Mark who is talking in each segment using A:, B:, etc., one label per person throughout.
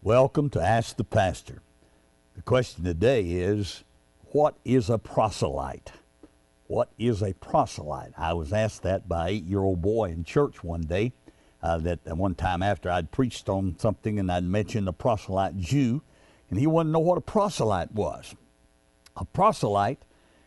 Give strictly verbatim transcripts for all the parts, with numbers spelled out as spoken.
A: Welcome to Ask the Pastor. The question today is, what is a proselyte? What is a proselyte? I was asked that by an eight-year-old boy in church one day, uh, that one time after I'd preached on something and I'd mentioned a proselyte Jew, and he wanted to know what a proselyte was. A proselyte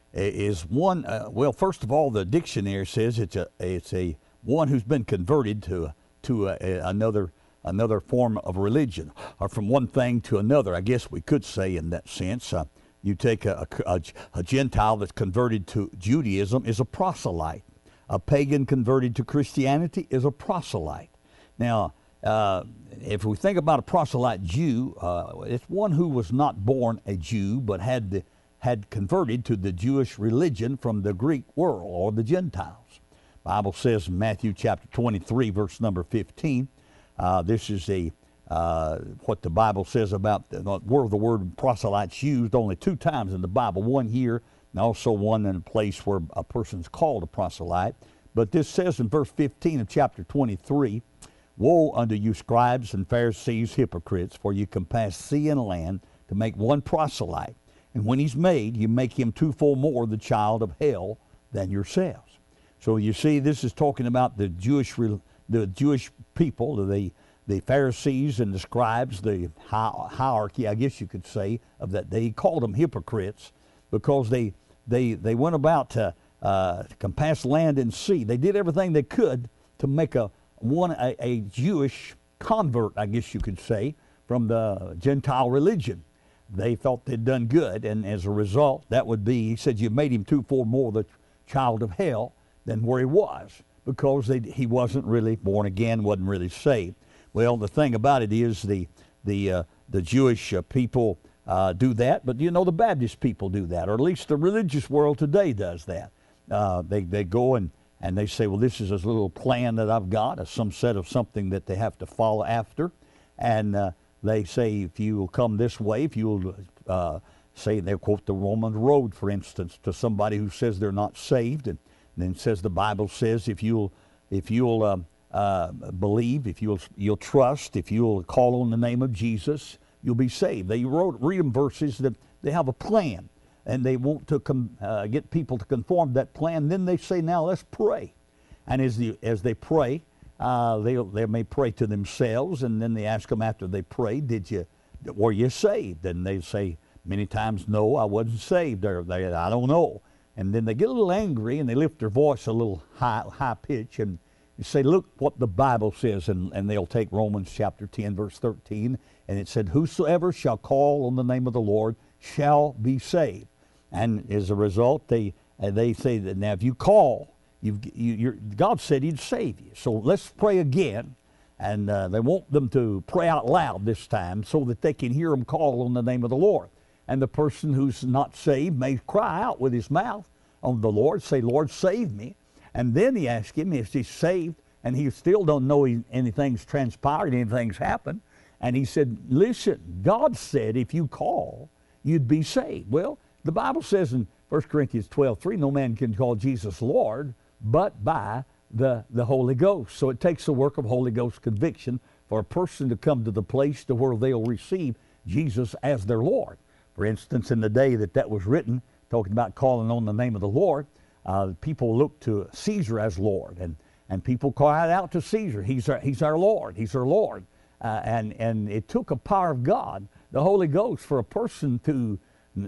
A: is one, uh, well, first of all, the dictionary says it's a it's a one who's been converted to, to a, a, another another form of religion, or from one thing to another, I guess we could say in that sense. Uh, you take a, a, a Gentile that's converted to Judaism is a proselyte. A pagan converted to Christianity is a proselyte. Now, uh, if we think about a proselyte Jew, uh, it's one who was not born a Jew, but had the, had converted to the Jewish religion from the Greek world, or the Gentiles. The Bible says in Matthew chapter twenty-three, verse number fifteen, Uh, this is a uh, what the Bible says about the, where the word proselyte's used only two times in the Bible, one here and also one in a place where a person's called a proselyte. But this says in verse fifteen of chapter twenty-three, "Woe unto you scribes and Pharisees, hypocrites, for you compass sea and land to make one proselyte. And when he's made, you make him twofold more the child of hell than yourselves." So you see, this is talking about the Jewish the Jewish people, the the Pharisees and the scribes, the hierarchy, I guess you could say, of that. They called them hypocrites because they they they went about to, uh, to compass land and sea. They did everything they could to make a one a, a Jewish convert, I guess you could say, from the Gentile religion. They thought they'd done good, and as a result, that would be, he said, you made him twofold more the child of hell than where he was, because they, he wasn't really born again, wasn't really saved. Well, the thing about it is the the uh, the Jewish uh, people uh, do that, but you know the Baptist people do that, or at least the religious world today does that. Uh, they they go and, and they say, well, this is a little plan that I've got, a, some set of something that they have to follow after, and uh, they say if you will come this way, if you will uh, say, they quote the Roman road, for instance, to somebody who says they're not saved, and then says the Bible says if you'll if you'll um, uh, believe, if you'll you'll trust, if you'll call on the name of Jesus, you'll be saved. They wrote read them verses that they have a plan, and they want to com, uh, get people to conform to that plan. Then they say, now let's pray, and as the as they pray, uh, they they may pray to themselves, and then they ask them after they pray, did you were you saved? And they say many times, no, I wasn't saved, or they I don't know. And then they get a little angry and they lift their voice a little high, high pitch and say, look what the Bible says. And, and they'll take Romans chapter ten, verse thirteen, and it said, whosoever shall call on the name of the Lord shall be saved. And as a result, they uh, they say that now if you call, you've, you, you're, God said he'd save you. So let's pray again. And uh, they want them to pray out loud this time so that they can hear them call on the name of the Lord. And the person who's not saved may cry out with his mouth on the Lord, say, Lord, save me. And then he asks him if he's saved, and he still don't know he, anything's transpired, anything's happened. And he said, listen, God said if you call, you'd be saved. Well, the Bible says in First Corinthians twelve three, no man can call Jesus Lord but by the, the Holy Ghost. So it takes the work of Holy Ghost conviction for a person to come to the place to where they'll receive Jesus as their Lord. For instance, in the day that that was written, talking about calling on the name of the Lord, uh, people looked to Caesar as Lord, and, and people cried out to Caesar, he's our, he's our Lord, he's our Lord. Uh, and, and it took a power of God, the Holy Ghost, for a person to,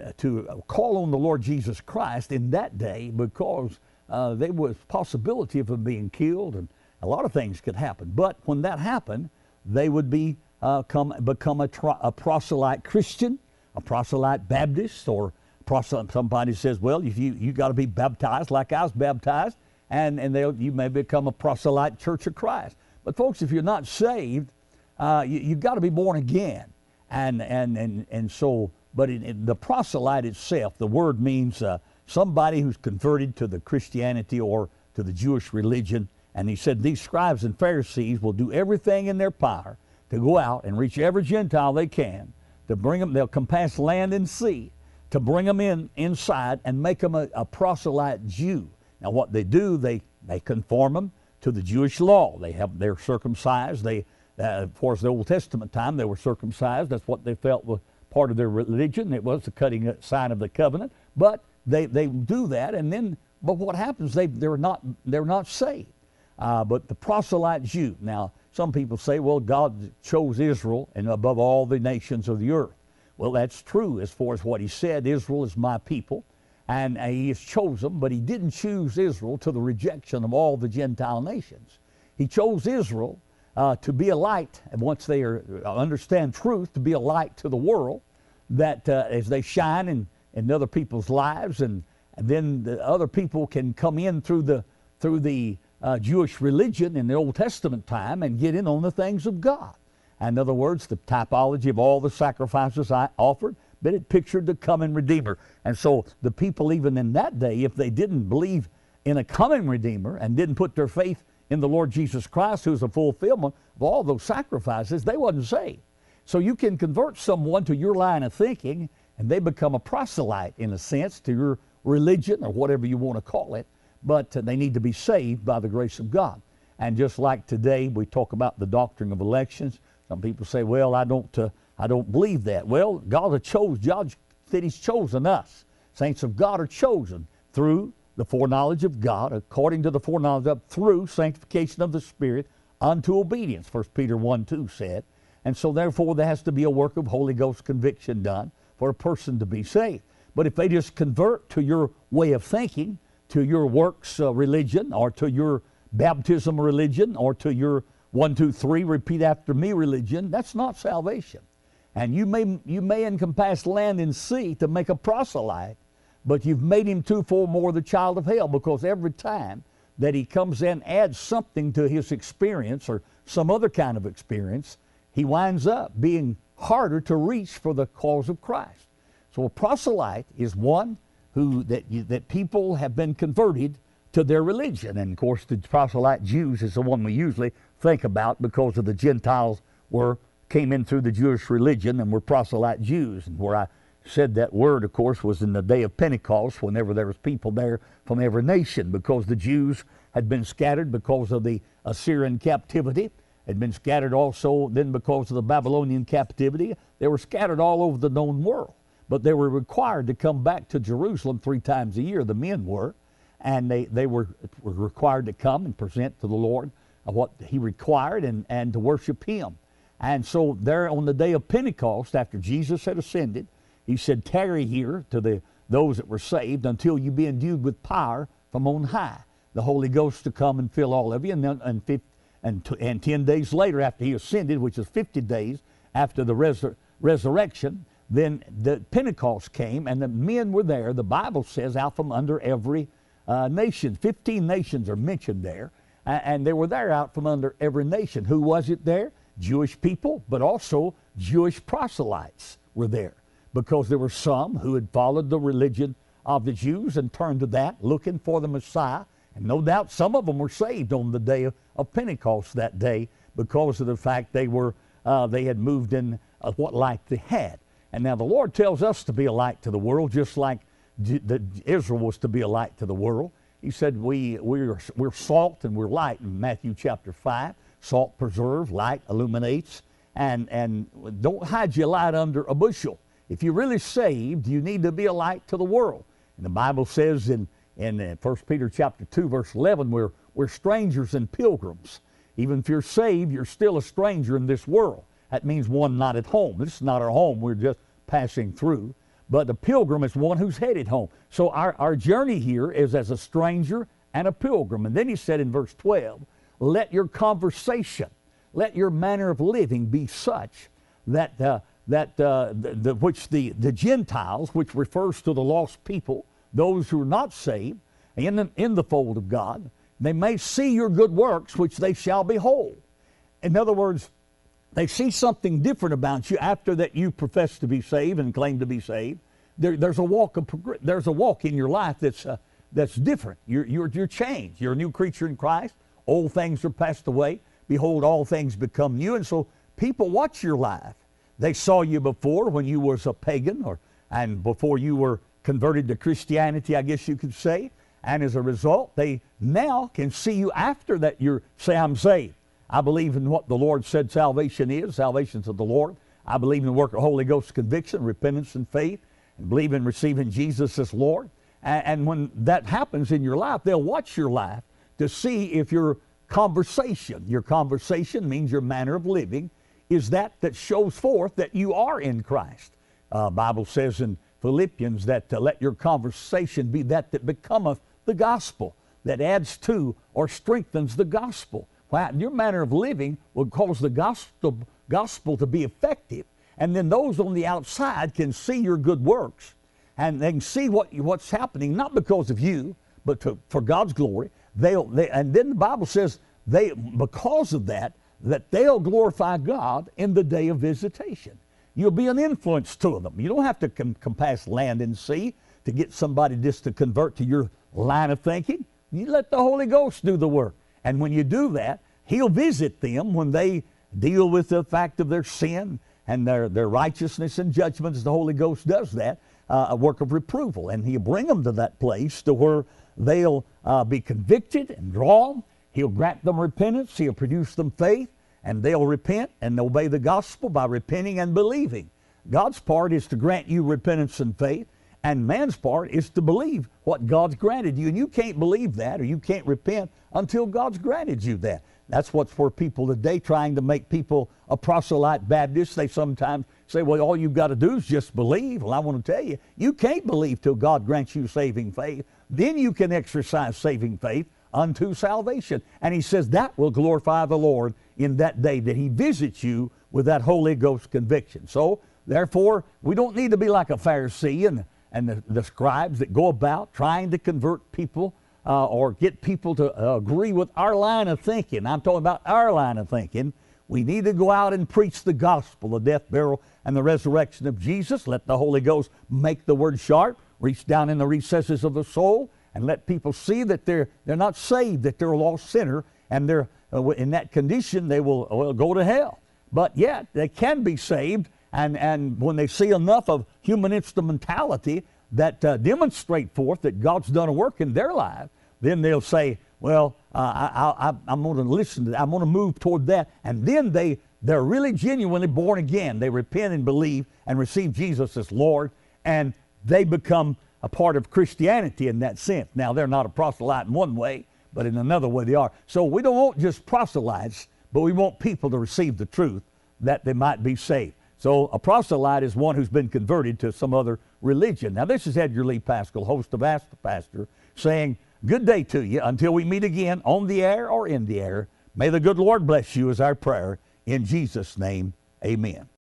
A: to call on the Lord Jesus Christ in that day, because uh, there was possibility of them being killed, and a lot of things could happen. But when that happened, they would be uh, come, become a, tro- a proselyte Christian, a proselyte Baptist, or proselyte, somebody says, well, if you you got to be baptized like I was baptized, and and they you may become a proselyte Church of Christ. But folks, if you're not saved, uh, you you've got to be born again, and and and and so. But in, in the proselyte itself, the word means uh, somebody who's converted to the Christianity or to the Jewish religion. And he said these scribes and Pharisees will do everything in their power to go out and reach every Gentile they can, to bring them, they'll compass land and sea, to bring them in inside and make them a, a proselyte Jew. Now what they do, they, they conform them to the Jewish law. They have, they're circumcised, they, Uh, of course, the Old Testament time, they were circumcised. That's what they felt was part of their religion. It was the cutting sign of the covenant. But they, they do that, and then, but what happens, they, they're, not, they're not saved. Uh, but the proselyte Jew. Now, some people say, well, God chose Israel and above all the nations of the earth. Well, that's true as far as what he said. Israel is my people, and uh, he has chosen, but he didn't choose Israel to the rejection of all the Gentile nations. He chose Israel uh, to be a light, and once they are, uh, understand truth, to be a light to the world, that uh, as they shine in, in other people's lives, and, and then the other people can come in through the, through the Uh, Jewish religion in the Old Testament time and get in on the things of God. In other words, the typology of all the sacrifices I offered, but it pictured the coming Redeemer. And so the people even in that day, if they didn't believe in a coming Redeemer and didn't put their faith in the Lord Jesus Christ, who's a fulfillment of all those sacrifices, they wasn't saved. So you can convert someone to your line of thinking and they become a proselyte in a sense to your religion or whatever you want to call it. But uh, they need to be saved by the grace of God. And just like today, we talk about the doctrine of elections. Some people say, well, I don't, uh, I don't believe that. Well, God has chosen, God said he's chosen us. Saints of God are chosen through the foreknowledge of God, according to the foreknowledge of, through sanctification of the Spirit, unto obedience, First Peter one two said. And so therefore there has to be a work of Holy Ghost conviction done for a person to be saved. But if they just convert to your way of thinking, to your works uh, religion, or to your baptism religion, or to your one, two, three, repeat after me religion, that's not salvation. And you may, you may encompass land and sea to make a proselyte, but you've made him twofold more the child of hell, because every time that he comes in, adds something to his experience or some other kind of experience, he winds up being harder to reach for the cause of Christ. So a proselyte is one who that you, that people have been converted to their religion. And of course the proselyte Jews is the one we usually think about, because of the Gentiles were came in through the Jewish religion and were proselyte Jews. And where I said that word, of course, was in the day of Pentecost, whenever there was people there from every nation, because the Jews had been scattered because of the Assyrian captivity, had been scattered also then because of the Babylonian captivity. They were scattered all over the known world. But they were required to come back to Jerusalem three times a year, the men were, and they, they were, were required to come and present to the Lord what he required and, and to worship him. And so there on the day of Pentecost, after Jesus had ascended, he said, tarry here to the those that were saved until you be endued with power from on high, the Holy Ghost to come and fill all of you. And, then, and, and, and ten days later after he ascended, which is fifty days after the resur- resurrection, then the Pentecost came, and the men were there. The Bible says out from under every uh, nation. Fifteen nations are mentioned there, and, and they were there out from under every nation. Who was it there? Jewish people, but also Jewish proselytes were there, because there were some who had followed the religion of the Jews and turned to that, looking for the Messiah. And no doubt some of them were saved on the day of, of Pentecost that day, because of the fact they were uh, they had moved in uh, what light they had. And now the Lord tells us to be a light to the world, just like the, Israel was to be a light to the world. He said we, we're, we're salt and we're light in Matthew chapter five. Salt preserves, light illuminates, and, and don't hide your light under a bushel. If you're really saved, you need to be a light to the world. And the Bible says in, in First Peter chapter two, verse eleven, we're, we're strangers and pilgrims. Even if you're saved, you're still a stranger in this world. That means one not at home. This is not our home. We're just passing through. But the pilgrim is one who's headed home. So our, our journey here is as a stranger and a pilgrim. And then he said in verse twelve, let your conversation, let your manner of living be such that, uh, that uh, the, the, which the, the Gentiles, which refers to the lost people, those who are not saved, in the, in the fold of God, they may see your good works, which they shall behold. In other words, they see something different about you after that you profess to be saved and claim to be saved. There, there's a walk of there's a walk in your life that's uh, that's different. You're you're you're changed. You're a new creature in Christ. Old things are passed away. Behold, all things become new. And so people watch your life. They saw you before when you was a pagan, or and before you were converted to Christianity, I guess you could say. And as a result, they now can see you after that. You're say I'm saved. I believe in what the Lord said salvation is. Salvation's of the Lord. I believe in the work of Holy Ghost conviction, repentance, and faith, and believe in receiving Jesus as Lord. And, and when that happens in your life, they'll watch your life to see if your conversation, your conversation means your manner of living, is that that shows forth that you are in Christ. Uh, Bible says in Philippians that uh, let your conversation be that that becometh the gospel, that adds to or strengthens the gospel. Well, your manner of living will cause the gospel, gospel to be effective. And then those on the outside can see your good works. And they can see what what's happening, not because of you, but to, for God's glory. They'll, they, and then the Bible says, they because of that, that they'll glorify God in the day of visitation. You'll be an influence to them. You don't have to com- compass land and sea to get somebody just to convert to your line of thinking. You let the Holy Ghost do the work. And when you do that, He'll visit them when they deal with the fact of their sin and their, their righteousness and judgments. The Holy Ghost does that, uh, a work of reproval. And He'll bring them to that place to where they'll uh, be convicted and drawn. He'll grant them repentance. He'll produce them faith. And they'll repent and obey the gospel by repenting and believing. God's part is to grant you repentance and faith. And man's part is to believe what God's granted you. And you can't believe that, or you can't repent until God's granted you that. That's what's for people today trying to make people a proselyte Baptist. They sometimes say, well, all you've got to do is just believe. Well, I want to tell you, you can't believe till God grants you saving faith. Then you can exercise saving faith unto salvation. And He says that will glorify the Lord in that day that He visits you with that Holy Ghost conviction. So, therefore, we don't need to be like a Pharisee and and the, the scribes that go about trying to convert people uh, or get people to uh, agree with our line of thinking. I'm talking about our line of thinking. We need to go out and preach the gospel, the death, burial, and the resurrection of Jesus. Let the Holy Ghost make the word sharp, reach down in the recesses of the soul, and let people see that they're, they're not saved, that they're a lost sinner, and they're uh, in that condition they will, will go to hell. But yet, they can be saved. And, and when they see enough of human instrumentality that uh, demonstrate forth that God's done a work in their life, then they'll say, well, uh, I, I, I'm going to listen to that. I'm going to move toward that. And then they, they're really genuinely born again. They repent and believe and receive Jesus as Lord, and they become a part of Christianity in that sense. Now, they're not a proselyte in one way, but in another way they are. So we don't want just proselytes, but we want people to receive the truth that they might be saved. So a proselyte is one who's been converted to some other religion. Now, this is Edgar Lee Pascal, host of Ask the Pastor, saying, good day to you until we meet again on the air or in the air. May the good Lord bless you is our prayer. In Jesus' name, amen.